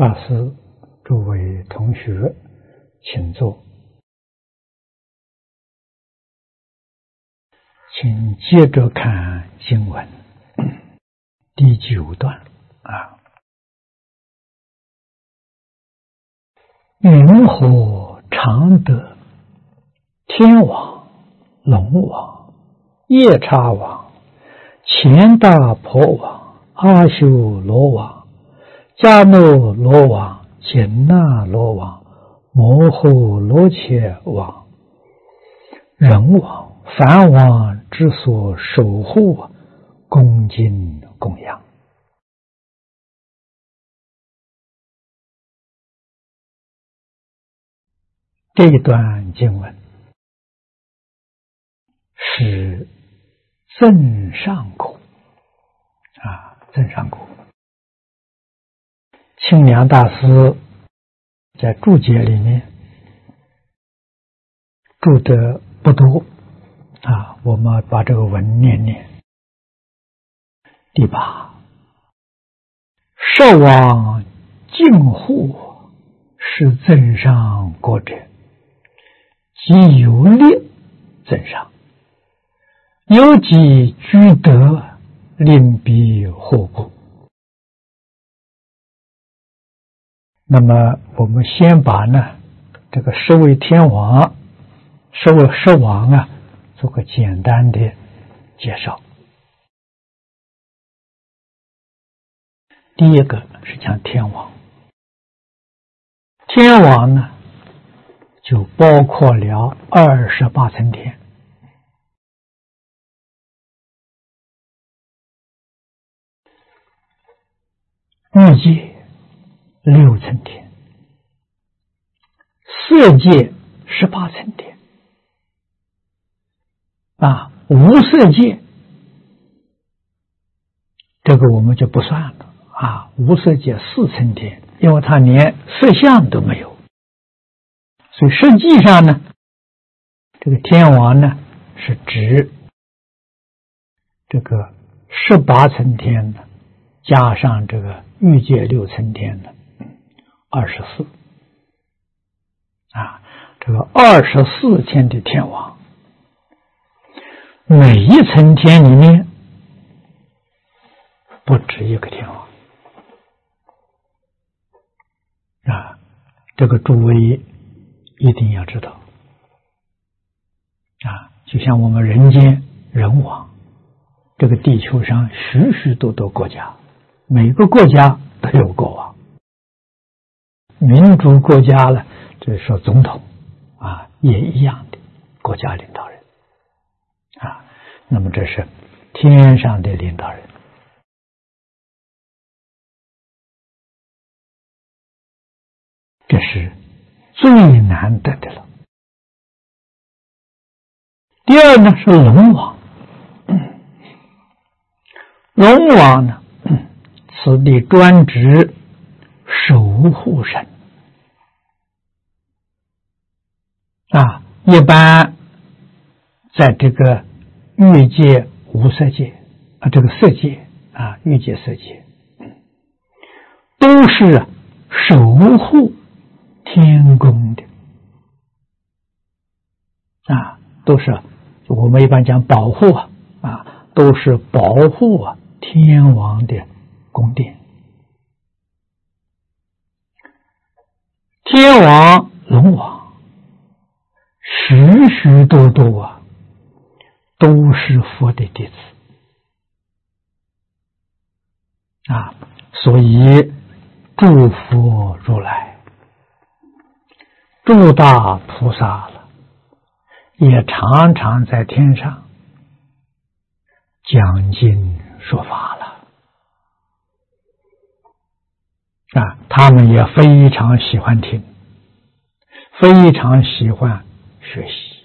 法师、诸位同学，请坐。请接着看经文第9段云何常得天王、龙王、夜叉王、乾大婆王、阿修罗王、迦诺罗王、紧那罗王、摩诃罗伽王、人王、梵王之所守护、恭敬供养。这一段经文是增上果增上果。清凉大师在注解里面注的不多我们把这个文念念。第8，摄王净护是增上果者，即有力增上，有己居德，令彼获故。那么我们先把这个十位天王、十位王做个简单的介绍。第一个是讲天王，天王就包括了28层天，欲界6层天，色界18层天无色界这个我们就不算了无色界4层天，因为它连色相都没有，所以实际上这个天王是指这个18层天加上这个欲界6层天24这个24天的天王，每一层天里面不止一个天王这个诸位一定要知道就像我们人间人王，这个地球上许许多多国家，每个国家都有国王，民主国家这说总统也一样的国家领导人那么这是天上的领导人。这是最难得的了。第二是龙王，龙王此地专指守护神一般在这个欲界、无色界这个色界欲界、色界都是守护天宫的都是我们一般讲保护都是保护天王的宫殿。天王、龙王许许多多都是佛的弟子所以诸佛如来、诸大菩萨也常常在天上讲经说法了他们也非常喜欢听，非常喜欢学习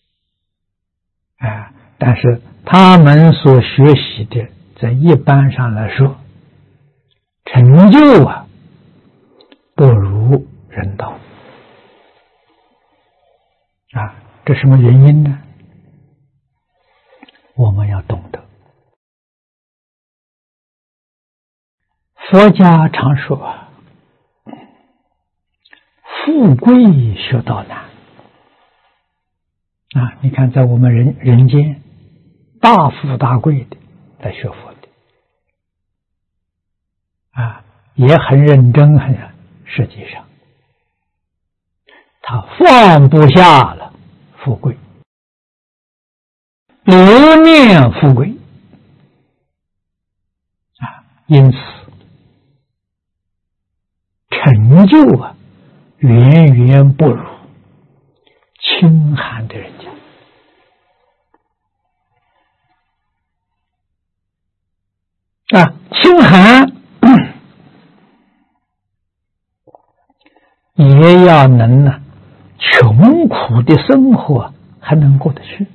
但是他们所学习的在一般上来说成就不如人道这什么原因呢？我们要懂得，佛家常说富贵学道难啊！你看，在我们人间，大富大贵的来学佛的啊，也很认真，实际上他放不下了富贵，留念富贵啊，因此成就远远不如清寒的人家啊。清寒也要能穷苦的生活还能过得去。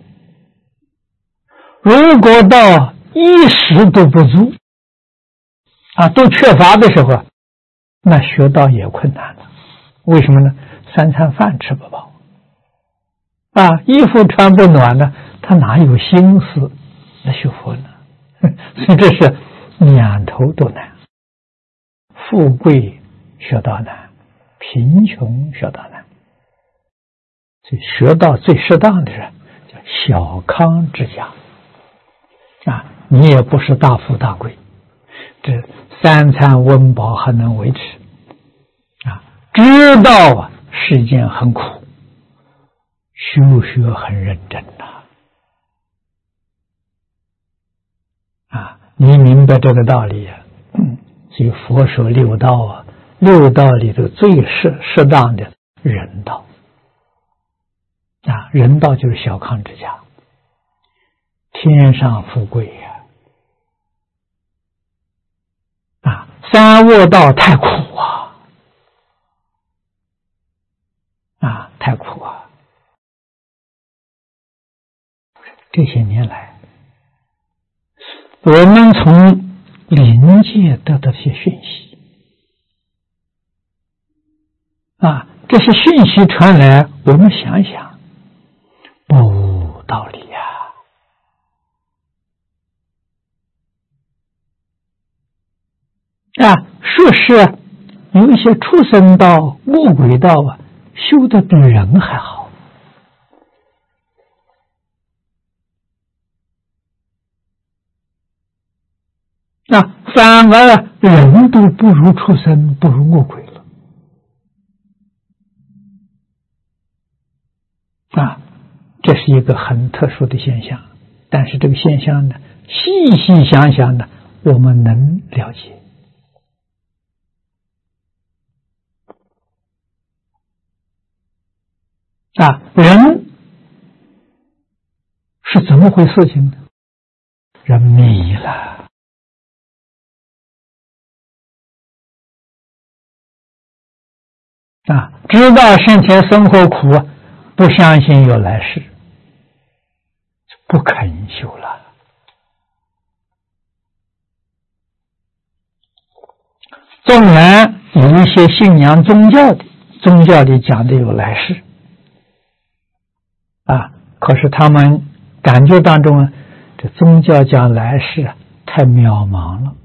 如果到衣食都不足啊，都缺乏的时候，那学道也困难了。为什么呢？三餐饭吃不饱啊，衣服穿不暖呢，他哪有心思来学佛呢？所以这是两头都难，富贵学道难，贫穷学道难。所以学道最适当的人叫小康之家啊，你也不是大富大贵，这三餐温饱还能维持啊，知道是一件很苦，修学很认真啊，你明白这个道理所以佛说六道六道里头最适当的人道啊，人道就是小康之家，天上富贵啊，三恶道太苦太苦这些年来，我们从灵界得到一些讯息啊，这些讯息传来，我们想想，不无道理说是有一些畜生道、魔鬼道修得比人还好反而人都不如畜生，不如魔鬼了这是一个很特殊的现象。但是这个现象呢，细细想想呢，我们能了解人是怎么回事情呢？人迷了知道生前生活苦不相信有来世，不肯修了。纵然有一些信仰宗教的，宗教里讲的有来世可是他们感觉当中这宗教讲来世太渺茫了，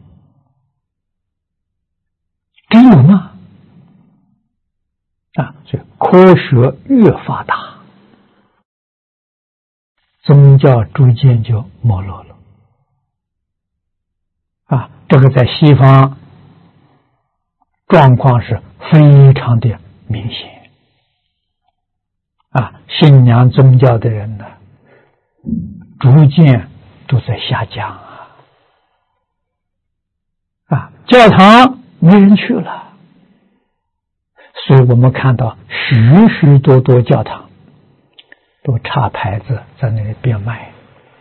真有吗？所以科学越发达，宗教逐渐就没落了这个在西方状况是非常的明显信仰宗教的人呢，逐渐都在下降教堂没人去了，所以我们看到许许多多教堂都插牌子在那里变卖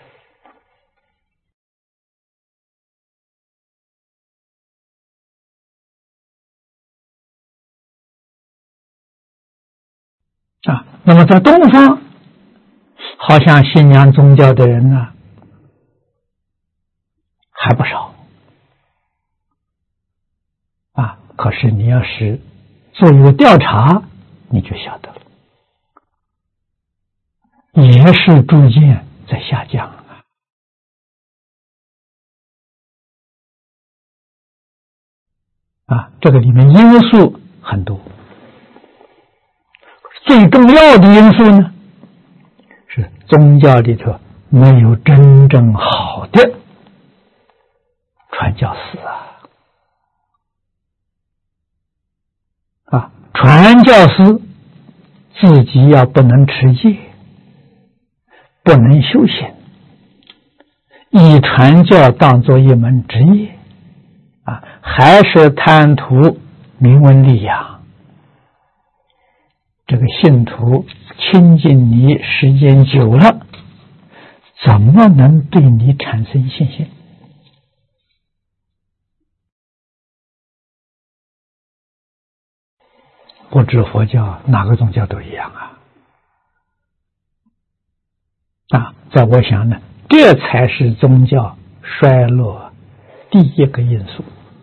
那么在东方，好像信仰宗教的人呢还不少可是你要是做一个调查，你就晓得了，也是逐渐在下降这个里面因素很多最重要的因素呢，是宗教里头没有真正好的传教士传教士自己要不能持戒，不能修行，以传教当作一门职业还是贪图名闻利养，这个信徒亲近你时间久了，怎么能对你产生信心？不止佛教，哪个宗教都一样在我想呢，这才是宗教衰落第一个因素。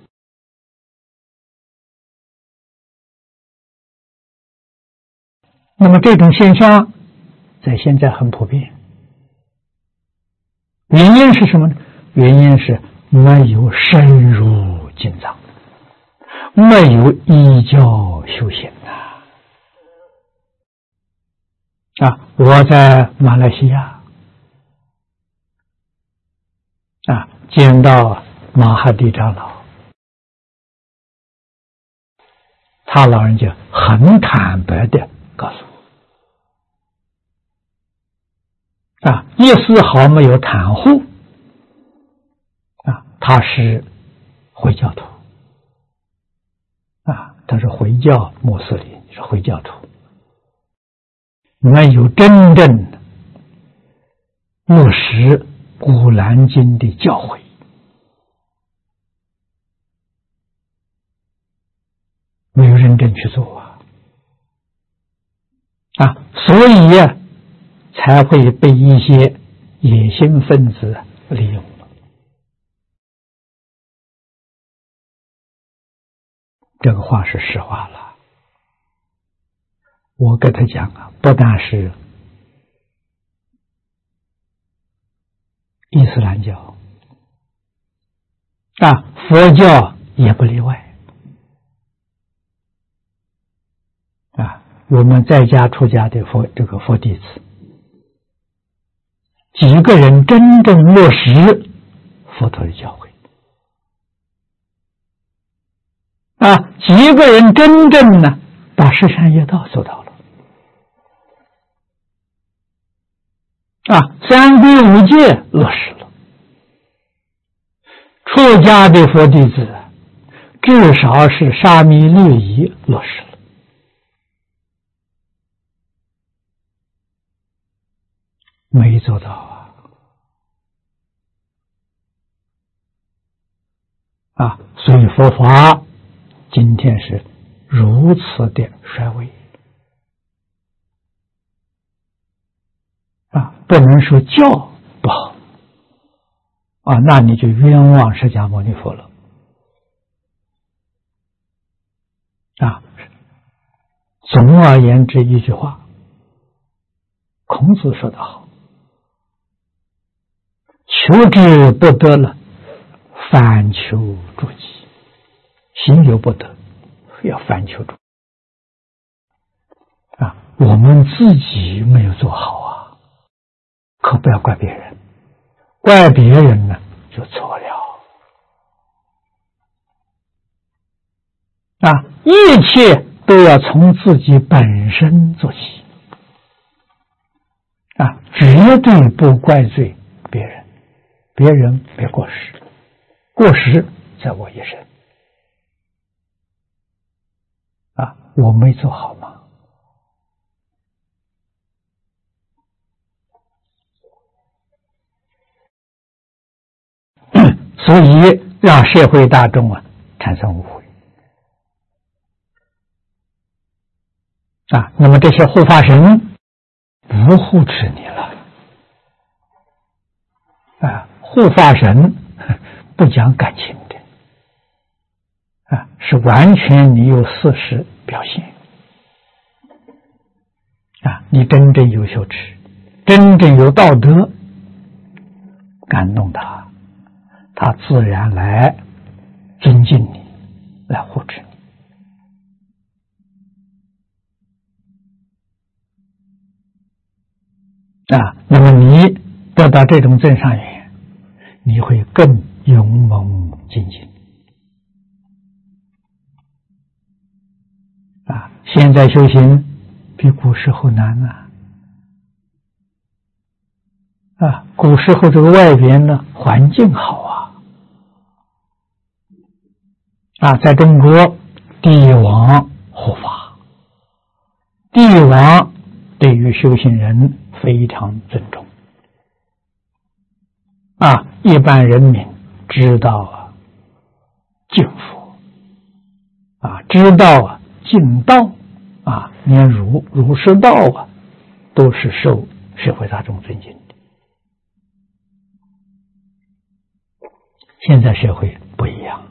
那么这种现象在现在很普遍，原因是什么呢？原因是没有深入经藏，没有依教修行我在马来西亚见到马哈蒂长老，他老人家很坦白的告诉我一丝毫没有袒护他是回教徒他是回教穆斯林，是回教徒，没有真正落实古兰经的教诲没有认真去做所以才会被一些野心分子利用了。这个话是实话了。我跟他讲不但是伊斯兰教佛教也不例外我们在家出家的佛弟子，几个人真正落实佛陀的教诲几个人真正呢把十善业道做到了三规五戒落实了，出家的佛弟子至少是沙弥律仪落实了没做到所以佛法今天是如此的衰微不能说教不好那你就冤枉释迦牟尼佛了总而言之一句话，孔子说得好，求之不得了，反求诸己，行有不得，要反求诸己我们自己没有做好可不要怪别人，怪别人呢就错了一切都要从自己本身做起绝对不怪罪别人，别人别过失，过失在我一身我没做好吗？所以让社会大众产生误会那么这些护法神不护持你了护法神不讲感情的是完全你有事实表现你真正有修持，真正有道德，感动他，他自然来尊敬你，来护持你那么你得到这种增上缘，你会更勇猛精进。现在修行比古时候难古时候这个外边呢环境好在中国帝王护法，帝王对于修行人非常尊重一般人民知道敬佛知道敬道连儒释道都是受社会大众尊敬的。现在社会不一样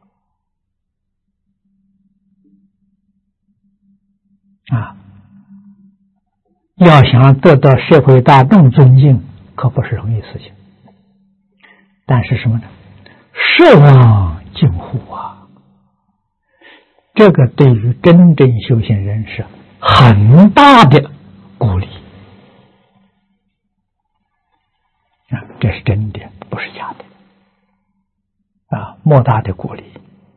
要想得到社会大众尊敬可不是容易事情，但是什么呢？摄望敬护这个对于真正修行人是很大的鼓励这是真的，不是假的莫大的鼓励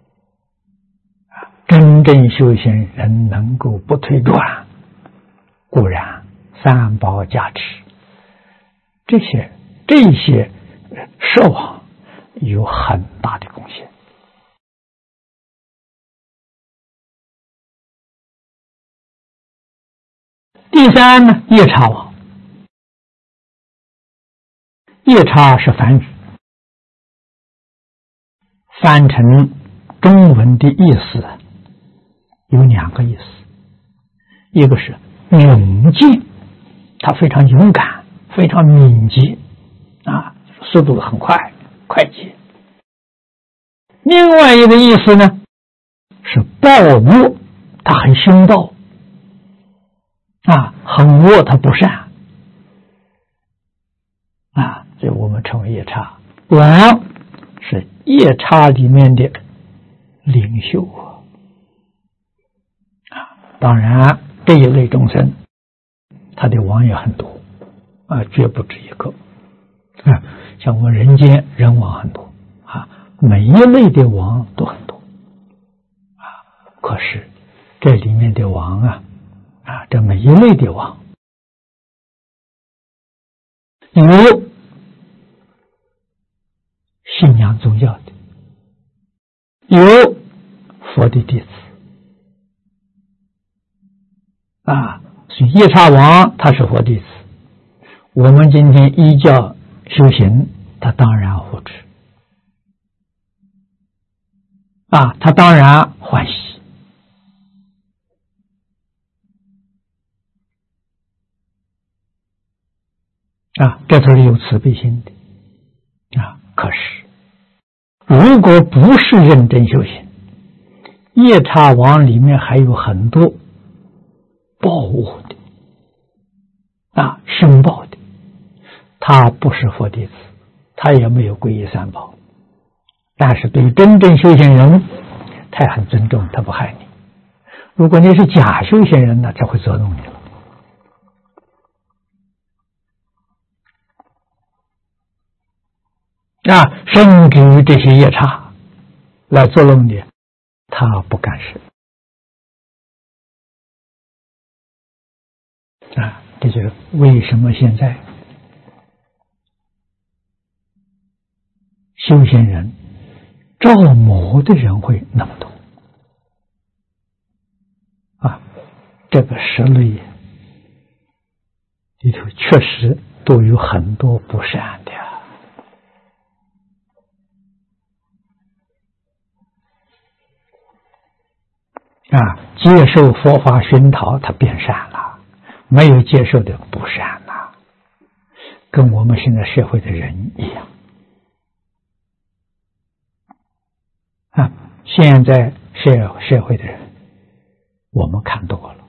真正修行人能够不退转，固然三宝加持，这些摄望有很大的贡献。第三呢，夜叉王。夜叉是梵语，翻成中文的意思有两个意思，一个是勇健，他非常勇敢，非常敏捷速度很快捷。另外一个意思呢是暴恶，他很凶暴很恶，他不善所以我们称为夜叉。王是夜叉里面的领袖当然这一类众生他的王也很多绝不止一个像我们人间人王很多每一类的王都很多可是这里面的王这每一类的王有信仰宗教的，有佛的弟子所以夜叉王他是佛弟子，我们今天依教修行，他当然护持他当然欢喜这都是有慈悲心的可是如果不是认真修行，夜叉王里面还有很多暴恶的凶暴的，他不是佛弟子，他也没有皈依三宝，但是对真正修行人他很尊重，他不害你。如果你是假修行人呢，他会捉弄你了甚至于这些夜叉来捉弄你，他不干事这就是为什么现在修行人着魔的人会那么多这个实类里头确实都有很多不善的接受佛法熏陶他变善了，没有接受的不善了，跟我们现在社会的人一样现在社会的人我们看多了，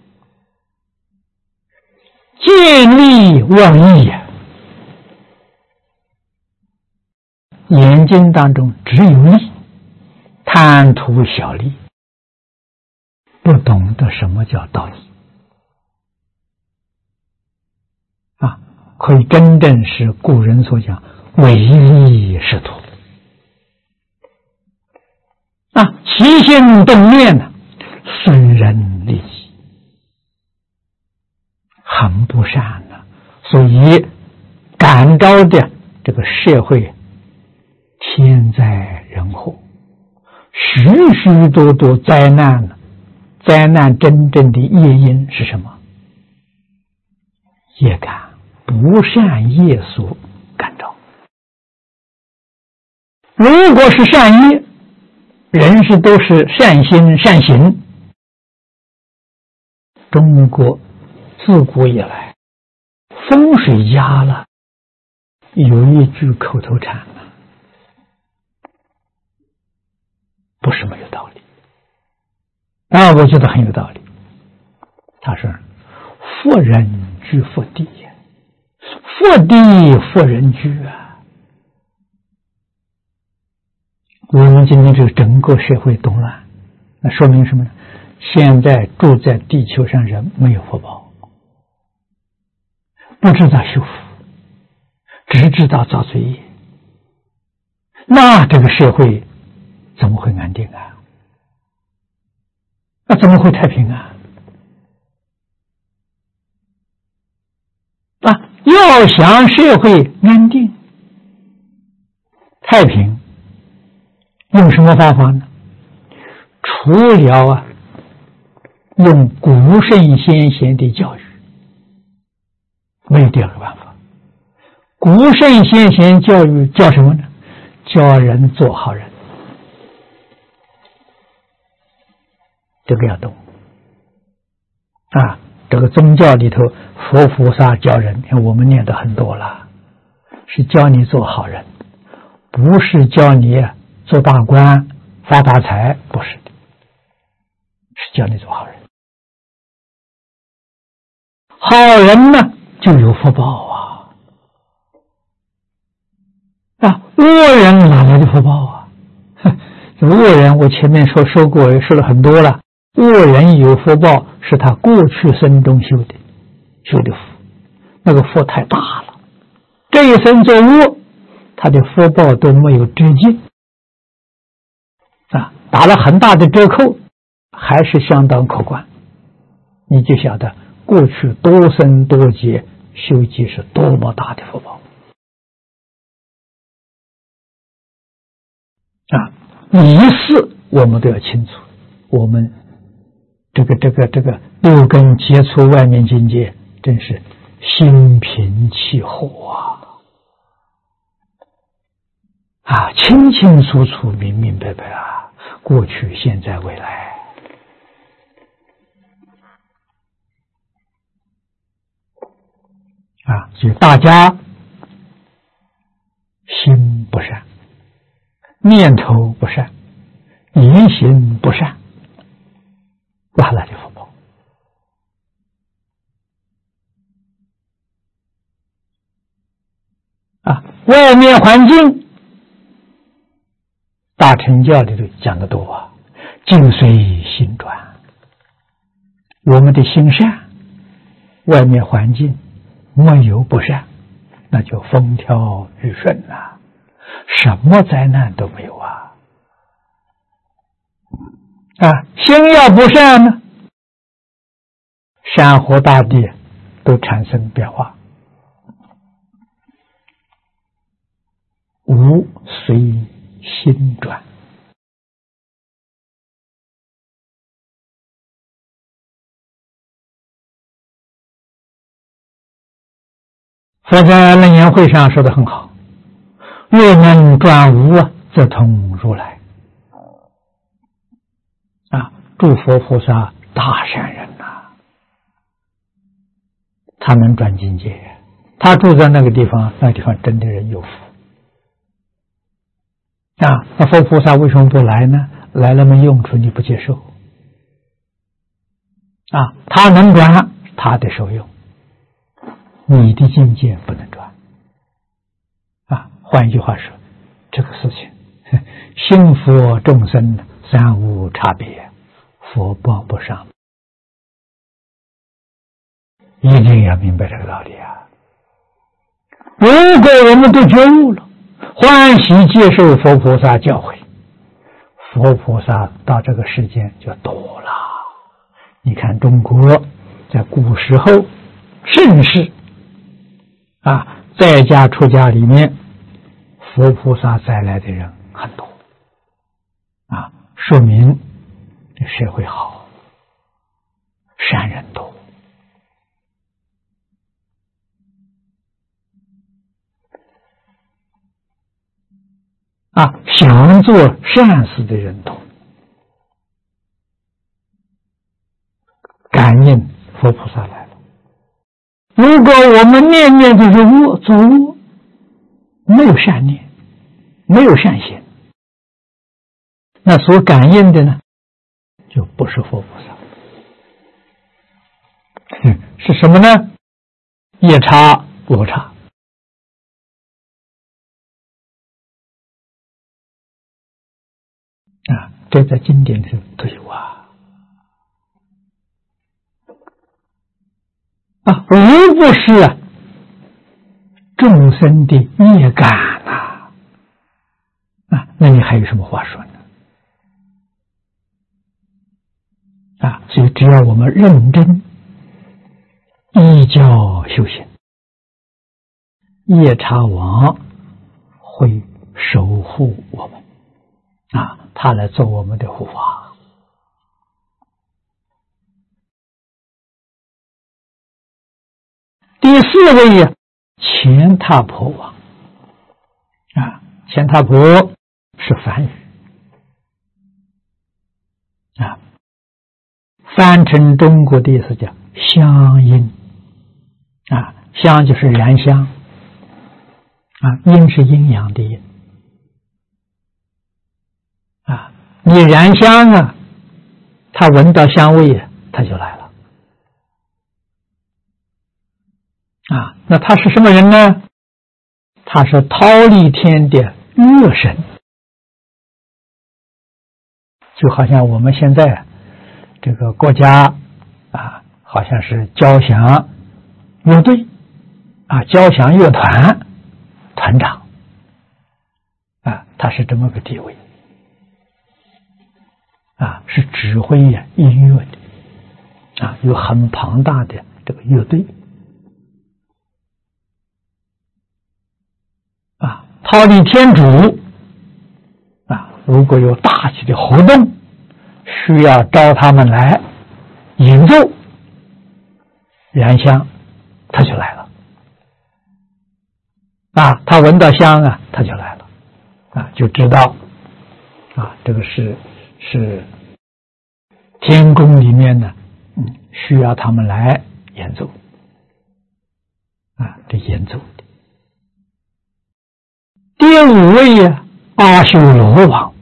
见利忘义眼睛当中只有利，贪图小利，不懂得什么叫道义可以真正是古人所讲唯利是图啊，起心动念呢，损人利己，很不善的，所以感召的这个社会天灾人祸，许许多多灾难呢。灾难真正的业因是什么？业感，不善业所感召。如果是善业，人是都是善心善行。中国自古以来风水压了，有一句口头禅啊，不是没有道理啊，我觉得很有道理。他说富人居富地，富地富人居啊。我们今天这个整个社会动乱，那说明什么呢？现在住在地球上人没有福报，不知道修福，只知道造罪业，那这个社会怎么会安定啊？那怎么会太平啊？啊，要想社会安定太平，用什么方法呢？除了用古圣先贤的教育，没有第二个办法。古圣先贤教育教什么呢？教人做好人，这个要懂啊。这个宗教里头，佛菩萨教人，我们念的很多了，是教你做好人，不是教你做大官发大财，不是的，是教你做好人。好人呢就有福报啊！恶人哪来的福报啊？这个恶人我前面说了很多了。恶人有福报是他过去生中修的福，那个福太大了，这一生做恶，他的福报都没有止境啊，打了很大的折扣，还是相当可观。你就晓得过去多生多劫修集是多么大的福报啊！仪式我们都要清楚，我们这个六根接触外面境界，真是心平气和啊，清清楚楚，明明白白啊，过去、现在、未来啊，所以大家心不善，念头不善，言行不善，哪来的福报啊？外面环境，大乘教里头讲的多啊，境随心转。我们的心善，外面环境没有不善，那就风调雨顺啊，什么灾难都没有啊！心要不善呢，山河大地都产生变化。无随心转，佛在楞严会上说得很好，若能转无则通如来诸佛菩萨大善人他能转境界，他住在那个地方，那个地方真的人有福那佛菩萨为什么不来呢？来了没用处，你不接受他能转，他的受用，你的境界不能转换一句话说，这个事情心佛众生三无差别，佛报不上，一定要明白这个道理如果我们都觉悟了，欢喜接受佛菩萨教诲，佛菩萨到这个世间就多了。你看中国在古时候盛世在家出家里面，佛菩萨再来的人很多说明社会好，善人多。想做善事的人多，感应佛菩萨来了。如果我们念念都是恶，作恶，没有善念，没有善心，那所感应的呢，就不是佛菩萨，是什么呢？夜叉、罗刹。这在经典里都有如不是众生的业感那你还有什么话说呢？所以只要我们认真依教修行，夜叉王会守护我们他来做我们的护法。第四位乾闼婆王乾闼婆是梵语翻成中国的意思叫香阴香就是燃香阴是阴阳的阴你燃香他闻到香味他就来了那他是什么人呢？他是忉利天的乐神，就好像我们现在这个国家好像是交响乐队交响乐团团长他是这么个地位是指挥音乐的有很庞大的这个乐队忉利天主如果有大型的活动需要招他们来演奏燃香，他就来了他闻到香他就来了就知道这个是天宫里面呢需要他们来演奏这演奏的。第五位阿修罗王，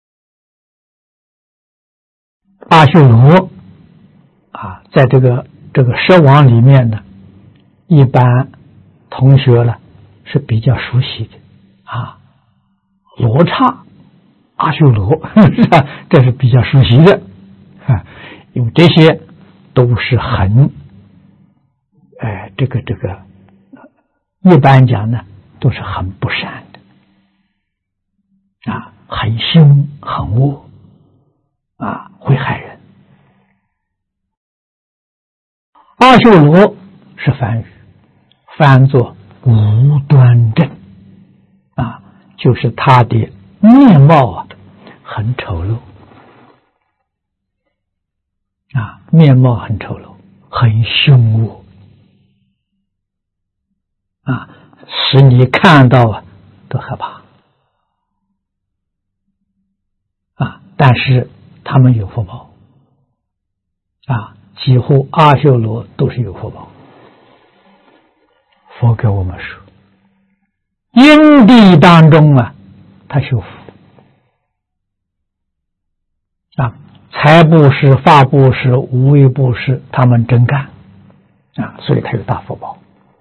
阿修罗在这个蛇王里面呢，一般同学呢是比较熟悉的罗刹、阿修罗这是比较熟悉的因为这些都是很这个一般讲呢都是很不善的很凶很恶会害人。阿修罗是梵语，翻作无端正就是他的面貌很丑陋面貌很丑陋，很凶恶使你看到都害怕但是他们有福报几乎阿修罗都是有福报。佛给我们说因地当中他修福财布施、法布施、无为布施他们真干所以他有大福报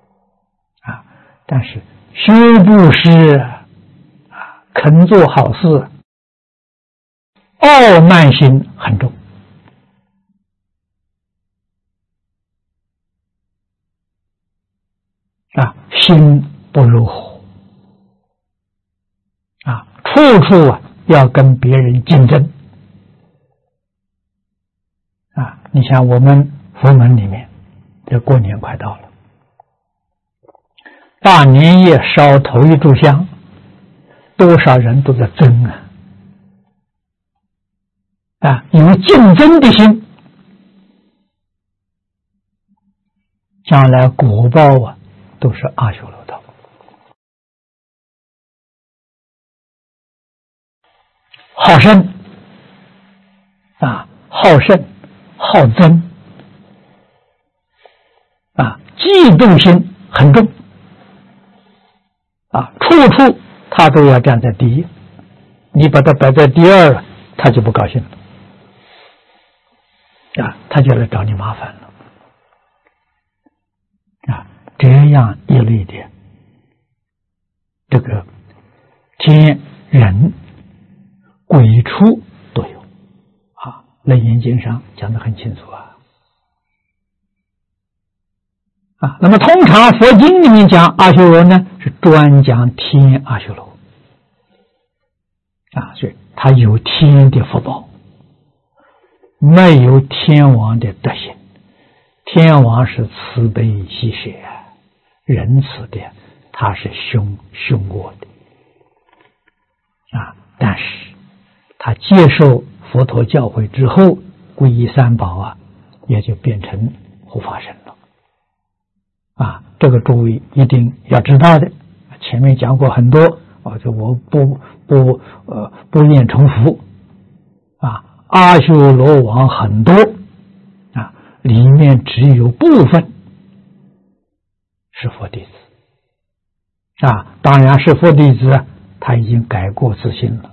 但是修布施肯做好事，傲慢心很重心不如虎啊，处处要跟别人竞争啊！你像我们佛门里面，这过年快到了，大年夜烧头一炷香，多少人都在争啊，有竞争的心，将来果报都是阿修罗道。好胜啊，好胜好争啊，嫉妒心很重啊，处处他都要站在第一，你把他摆在第二了，他就不高兴了啊，他就来找你麻烦了啊，这样一类的这个天人鬼畜都有啊，《楞严经》上讲得很清楚啊。那么通常佛经里面讲阿修罗呢，是专讲天阿修罗啊，所以他有天的福报，没有天王的德行。天王是慈悲喜舍仁慈的，他是凶恶的啊。但是他接受佛陀教诲之后，皈依三宝也就变成护法神了啊。这个诸位一定要知道的，前面讲过很多这我不愿重复啊。阿修罗王很多啊，里面只有部分是佛弟子啊。当然是佛弟子，他已经改过自新了。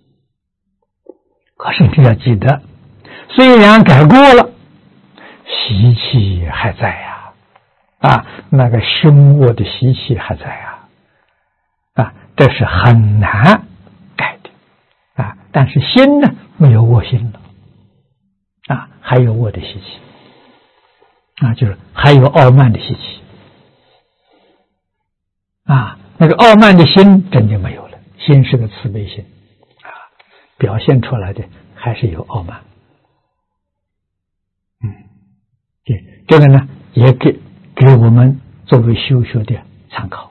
可是你要记得，虽然改过了，习气还在啊，那个凶恶的习气还在啊，这是很难改的啊。但是心呢，没有恶心了啊，还有恶的习气啊，就是还有傲慢的习气啊。那个傲慢的心真就没有了，心是个慈悲心啊，表现出来的还是有傲慢。这个呢，也给我们作为修学的参考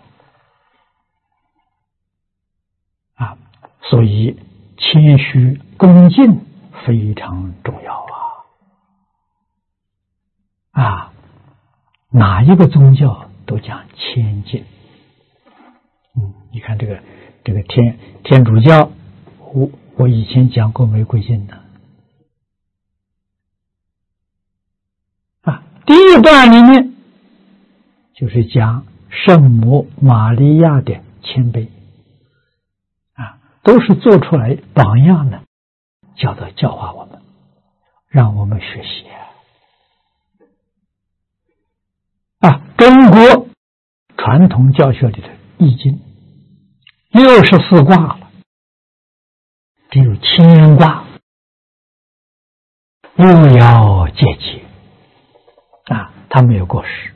啊。所以谦虚恭敬非常重要啊，哪一个宗教都讲谦敬。你看这个天主教，我以前讲过玫瑰经的啊，第一段里面就是讲圣母玛利亚的谦卑啊，都是做出来榜样的，教化我们，让我们学习啊。中国传统教学里的易经64卦了，只有乾卦无爻结节啊，它没有过失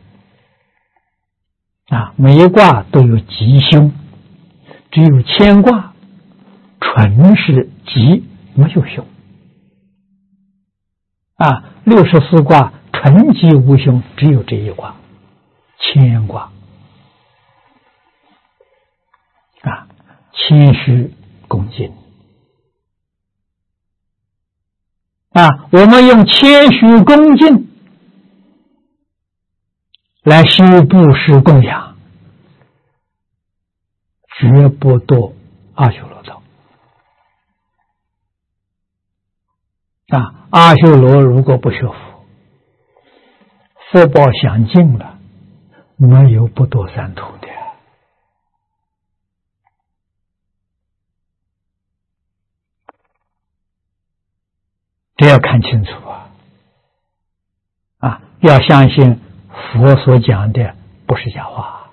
啊，每一卦都有吉凶，只有乾卦纯是吉，没有凶啊。64卦纯吉无凶，只有这一卦乾卦啊，谦虚恭敬啊，我们用谦虚恭敬来修布施供养，绝不堕阿修罗道啊。阿修罗如果不学佛，福报享尽了，没有不堕三途的这要看清楚啊，要相信佛所讲的不是假话。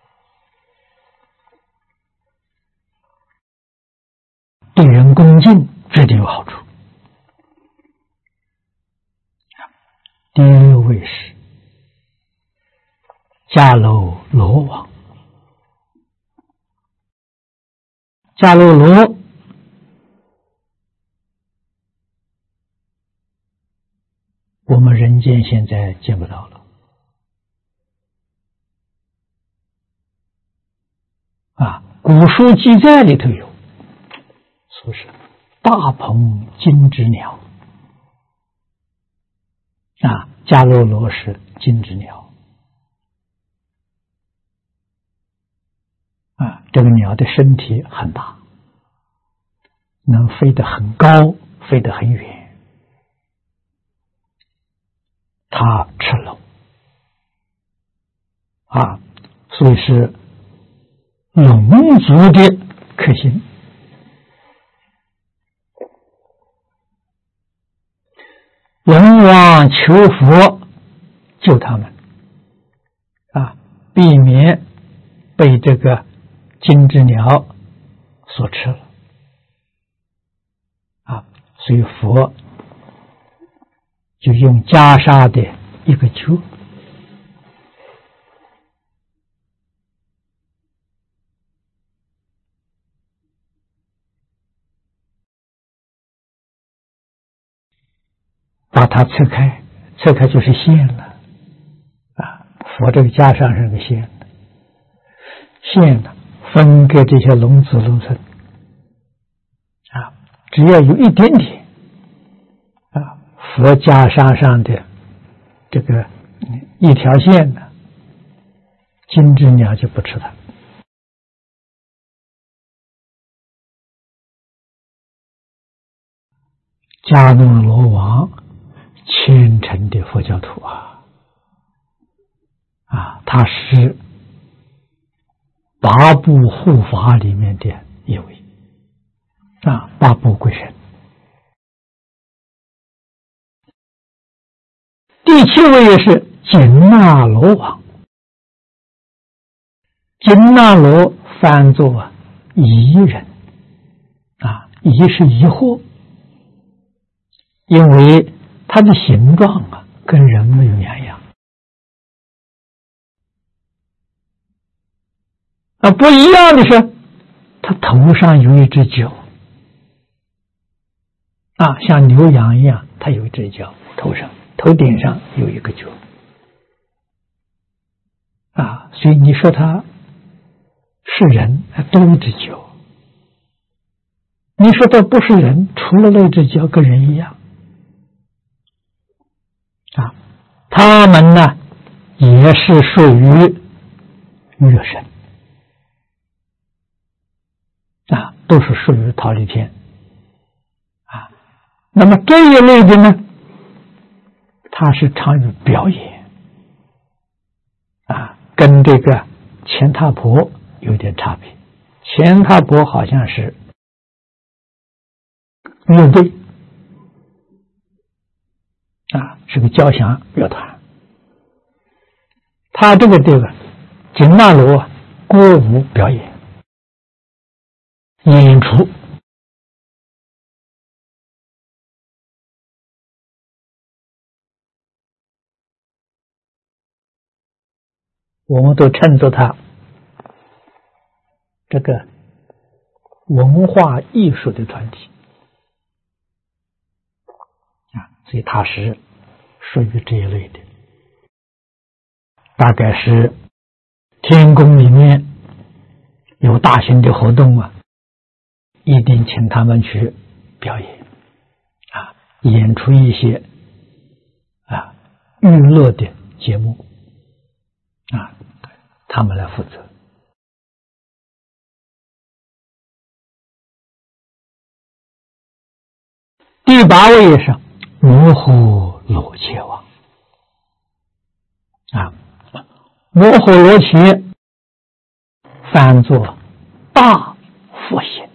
对人恭敬绝对有好处。第6位是迦楼罗王迦楼罗我们人间现在见不到了古书记载里头有，说是大鹏金翅鸟迦楼罗是金翅鸟这个鸟的身体很大，能飞得很高，飞得很远，它吃肉所以是龙族的克星。龙王求佛救他们避免被这个金翅鸟所吃了所以佛就用袈裟的一个球把它拆开，拆开就是线了佛这个袈裟是个线的，线呢分给这些龙子龙孙只要有一点点佛袈裟上的这个一条线呢，金翅鸟就不吃它。迦楼罗王虔诚的佛教徒他是八部护法里面的一位八部贵神。第7位是紧那罗王，紧那罗翻作疑人疑是疑惑，因为它的形状跟人没有两样不一样的是它头上有一只角像牛羊一样，它有一只角，头顶上有一个角所以你说它是人，多一只角；你说它不是人，除了那只角跟人一样他们呢也是属于乐神都是属于忉利天那么这一类的呢，它是常于表演跟这个乾闼婆有点差别。乾闼婆好像是乐队是个交响乐团，他这个地方紧那罗歌舞表演演出我们都称作他这个文化艺术的团体所以他是属于这一类的。大概是天宫里面有大型的活动一定请他们去表演演出一些娱乐的节目他们来负责。第8位是摩诃罗伽王摩诃罗伽翻作大佛心，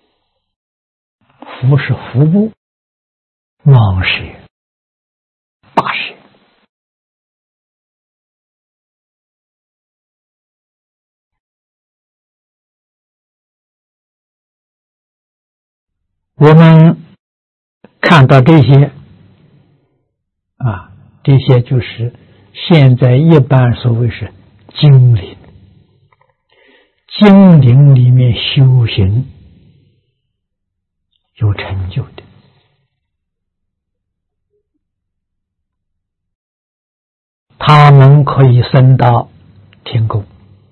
福是福部，王是大事。我们看到这些这些就是现在一般所谓是精灵，精灵里面修行有成就的。他们可以升到天宫，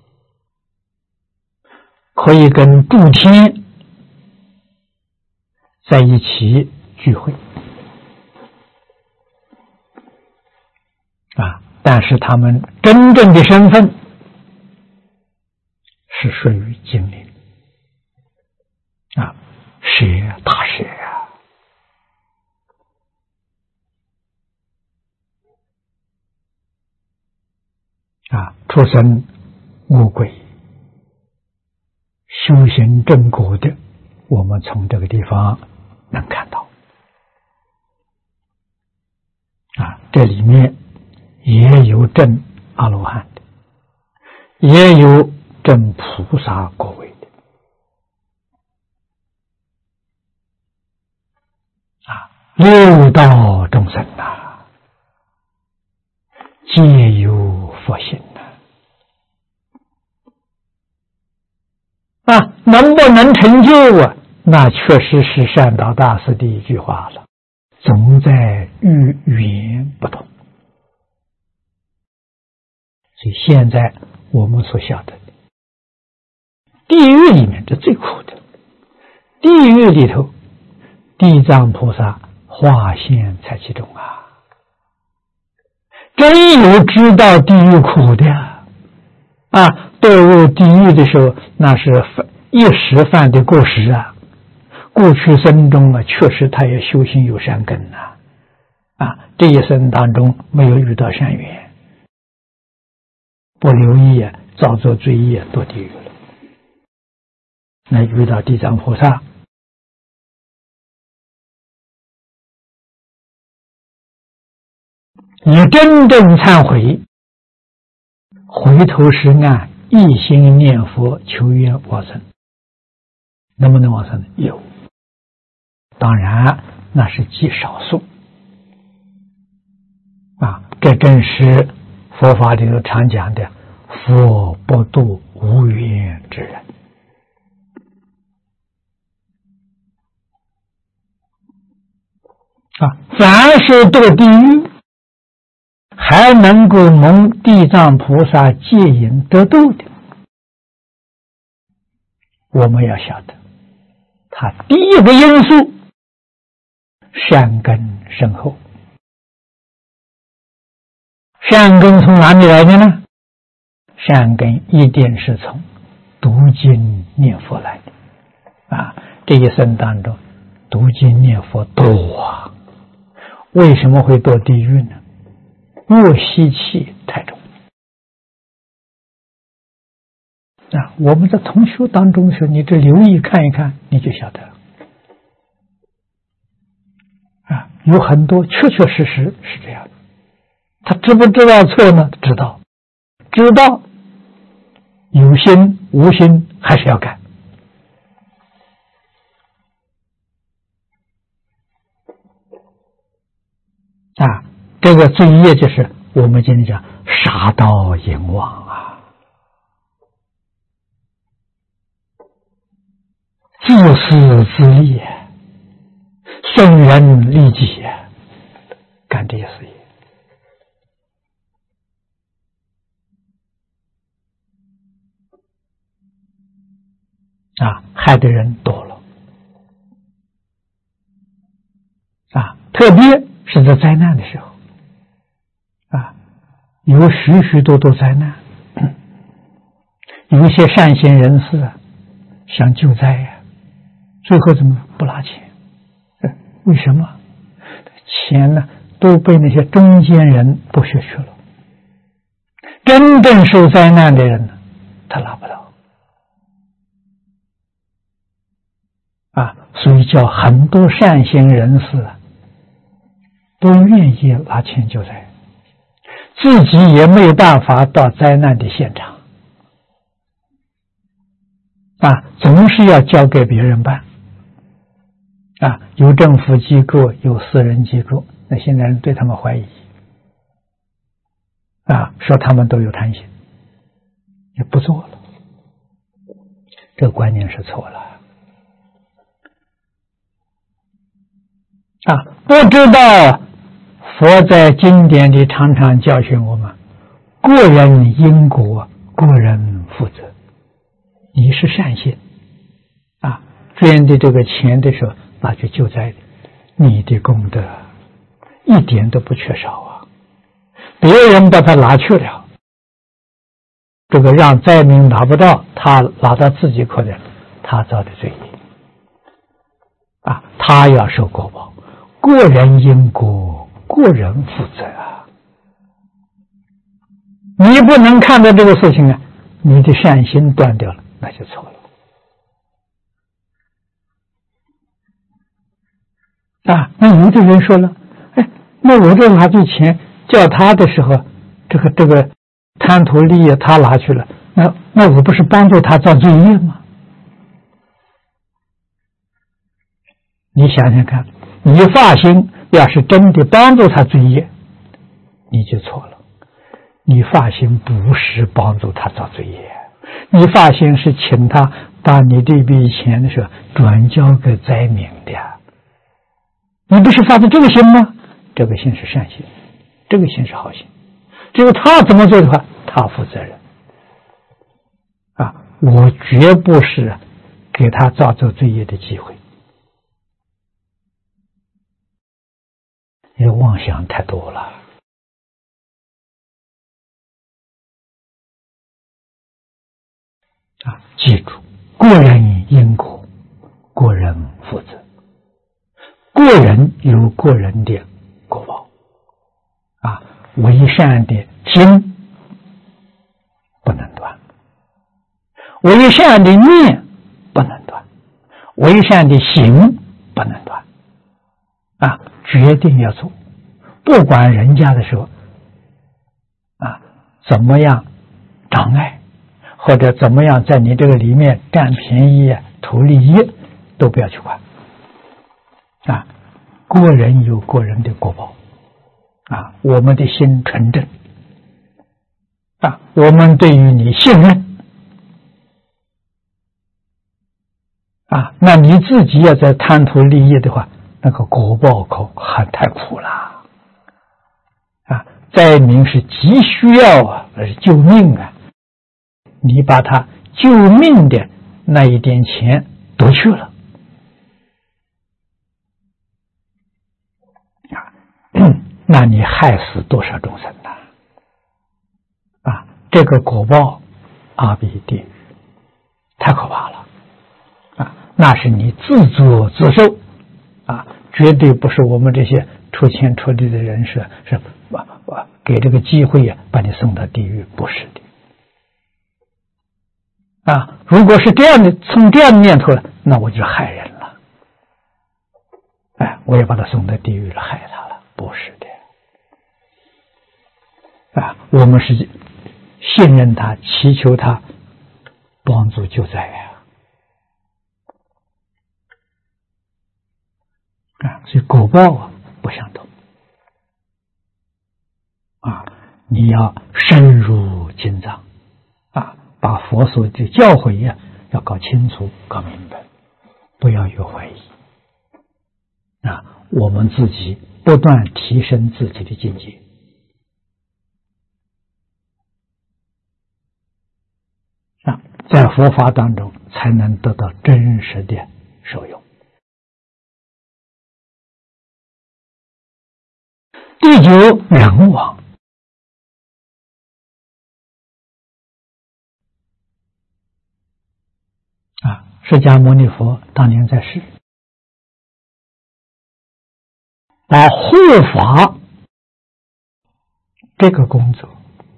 可以跟诸天在一起聚会但是他们真正的身份是属于精灵蛇大蛇出生魔鬼修行正果的，我们从这个地方能看到这里面也有证阿罗汉的，也有证菩萨果位的六道众生皆有佛性能不能成就那确实是善导大师的一句话了，总在遇缘不同。所以现在我们所晓得的地狱里面这最苦的，地狱里头地藏菩萨化现在其中真有知道地狱苦的堕入地狱的时候，那是一时犯的过失过去生中确实他也修行有善根这一生当中没有遇到善缘，不留意造作罪业堕地狱了。那遇到地藏菩萨，你真正忏悔，回头是岸，一心念佛求愿往生，能不能往生？有，当然那是极少数这正是佛法里头常讲的佛不度无缘之人凡是堕地狱还能够蒙地藏菩萨接引得度的，我们要晓得他第一个因素善根深厚。善根从哪里来的呢？善根一定是从读经念佛来的这一生当中读经念佛多为什么会堕地狱呢？恶习气太重我们在同修当中时，你这留意看一看，你就晓得了有很多确确实实是这样的。他知不知道错呢？知道，知道有心无心还是要改这个罪业就是我们今天讲杀盗淫妄自私自利损人利己干这些事业害的人多了特别是在灾难的时候有许许多多灾难有一些善心人士想救灾最后怎么不拿钱为什么？钱呢都被那些中间人剥削去了，真正受灾难的人呢他拿不到所以叫很多善心人士不愿意拿钱救灾，自己也没有办法到灾难的现场总是要交给别人办有政府机构有私人机构，那现在人对他们怀疑说他们都有贪心，也不做了，这个观念是错了不知道佛在经典里常常教训我们：个人因果，个人负责。你是善心捐的这个钱的时候，那就救灾的，你的功德一点都不缺少别人把它拿去了，这个让灾民拿不到，他拿到自己口袋，他造的罪业他要受果报。个人因果，个人负责你不能看到这个事情你的善心断掉了，那就错了那有的人说了，那我这拿这钱叫他的时候，这个贪图利益他拿去了，那我不是帮助他造罪业吗？你想想看，你发心要是真的帮助他罪业，你就错了。你发心不是帮助他造罪业，你发心是请他把你这笔钱的时候转交给灾民的。你不是发的这个心吗？这个心是善心，这个心是好心。只有他怎么做的话，他负责任我绝不是给他造作罪业的机会。因为妄想太多了记住，个人因果，个人负责。个人有个人的果报为善的心不能断，为善的念不能断，为善的行不能断决定要做，不管人家的时候怎么样障碍，或者怎么样在你这个里面占便宜图利益，都不要去管个人有个人的果报我们的心纯正我们对于你信任那你自己要在贪图利益的话，那个果报还太苦了灾民是急需要而救命你把他救命的那一点钱夺去了那你害死多少众生这个果报阿鼻地狱太可怕了那是你自作自受绝对不是我们这些出钱出力的人是给这个机会把你送到地狱，不是的如果是这样的，从这样的念头那我就害人了我也把他送到地狱了，害他了，不是的我们是信任他，祈求他帮助救灾所以果报不相同你要深入经藏把佛所的教诲要搞清楚搞明白，不要有怀疑我们自己不断提升自己的境界在佛法当中才能得到真实的受用。第九，人王释迦牟尼佛当年在世，把护法这个工作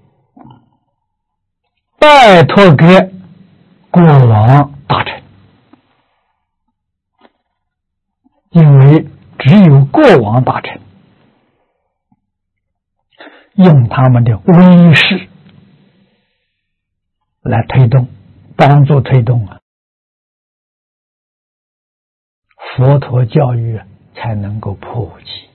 拜托给国王大臣，因为只有国王大臣用他们的威势来推动，帮助推动佛陀教育才能够普及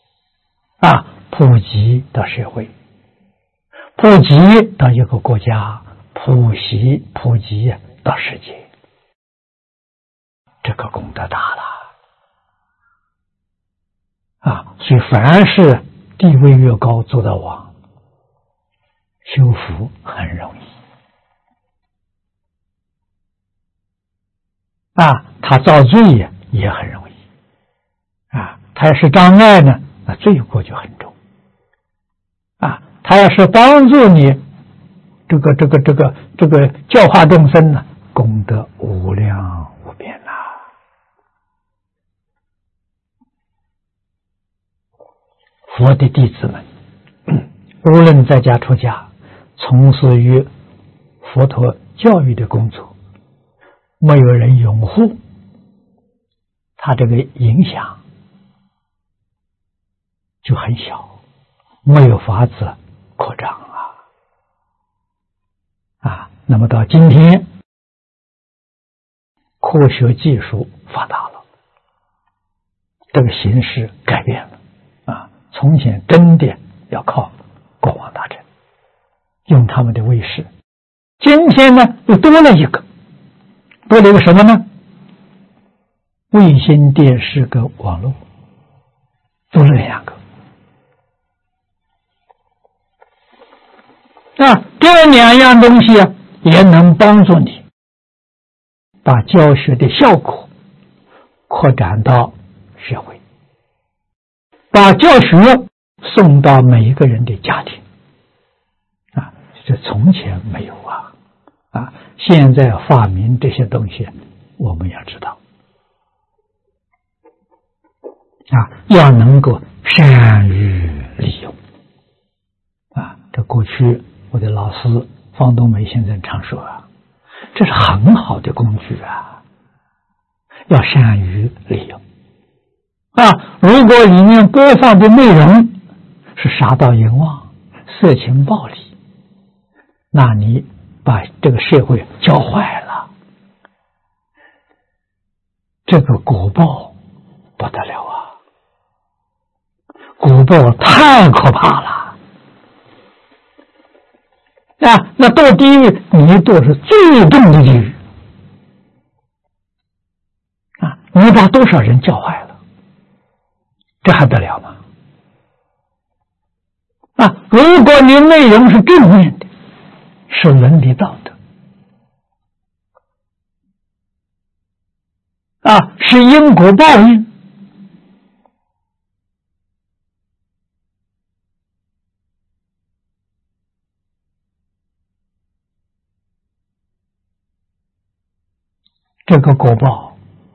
普及到社会，普及到一个国家，普及到世界，这个功德大了所以凡是地位越高，做到王，修福很容易。他造罪也很容易。他要是障碍呢，那罪过就很重。他要是帮助你这个教化众生呢，功德无量无边呐。佛的弟子们，无论在家出家，从事于佛陀教育的工作，没有人拥护，他这个影响就很小，没有法子扩张那么到今天，科学技术发达了，这个形势改变了从前真的要靠国王大臣，用他们的卫士，今天呢又多了一个什么呢？卫星电视跟网络，多了2个。这2样东西也能帮助你把教学的效果扩展到社会，把教学送到每一个人的家庭这从前没有现在发明这些东西，我们要知道要能够善于利用这过去我的老师方东梅先生常说这是很好的工具要善于利用如果里面播放的内容是杀盗淫妄、色情暴力，那你把这个社会教坏了，这个果报不得了果报太可怕了那堕地狱，你堕是最重的地狱你把多少人教坏了，这还得了吗？如果你内容是正面的，是伦理道德是因果报应，这个果报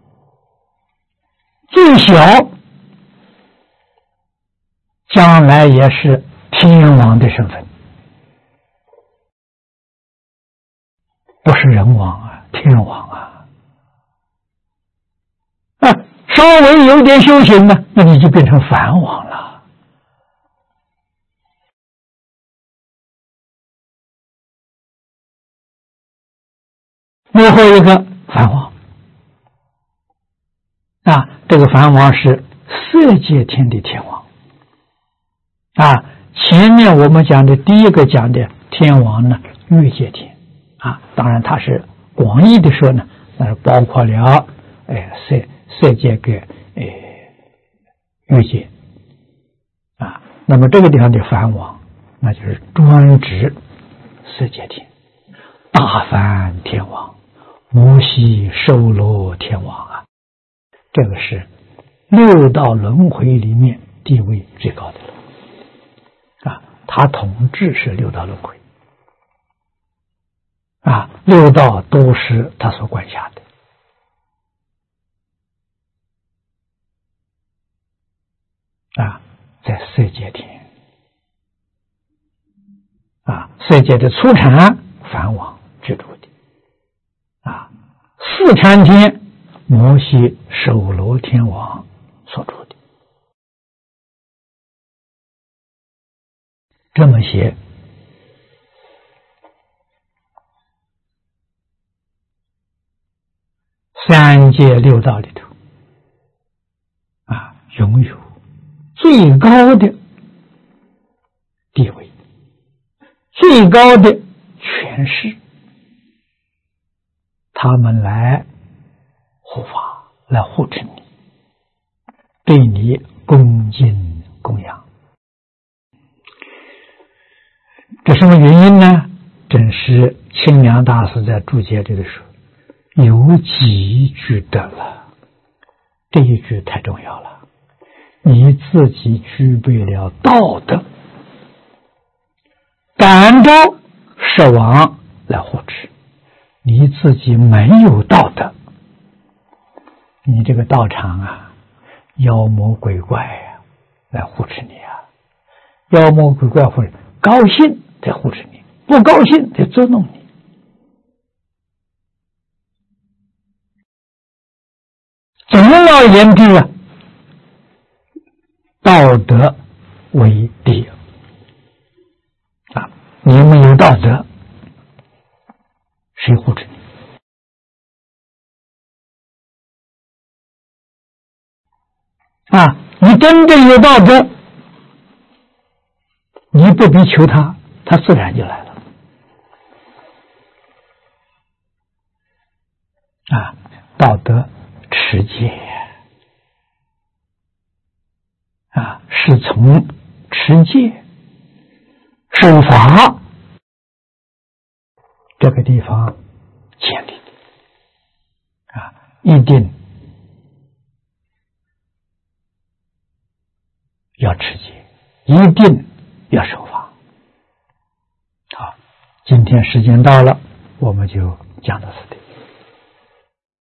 最小将来也是天王的身份，不是人王天王稍微有点修行呢，那你就变成梵王了。幕后一个梵王这个梵王是色界天的天王前面我们讲的第一个讲的天王呢，欲界天当然它是广义的说呢，那是包括了色界跟欲界那么这个地方的梵王，那就是专指色界天，大梵天王、摩西收罗天王这个是6道轮回里面地位最高的他统治是6道轮回6道都是他所管辖的在色界天色界的初禅梵王居住的四禅天摩西首罗天王所住的。这么些3界6道里头拥有最高的地位，最高的权势，他们来护法，来护持你，对你恭敬供养。这什么原因呢？正是清凉大师在注解这个时候，有己具德了。这一句太重要了，你自己具备了道德，感召摄王来护持，你自己没有道德，你这个道场啊，妖魔鬼怪啊来护持你啊，妖魔鬼怪会高兴在护持你，不高兴在捉弄你。总要言之啊，道德为第啊！你没有道德，谁护持你？啊！你真正有道德，你不必求他，他自然就来了。啊！道德持戒啊，是从持戒守法这个地方建立的啊，一定要持戒，一定要守法。好，今天时间到了，我们就讲到此地。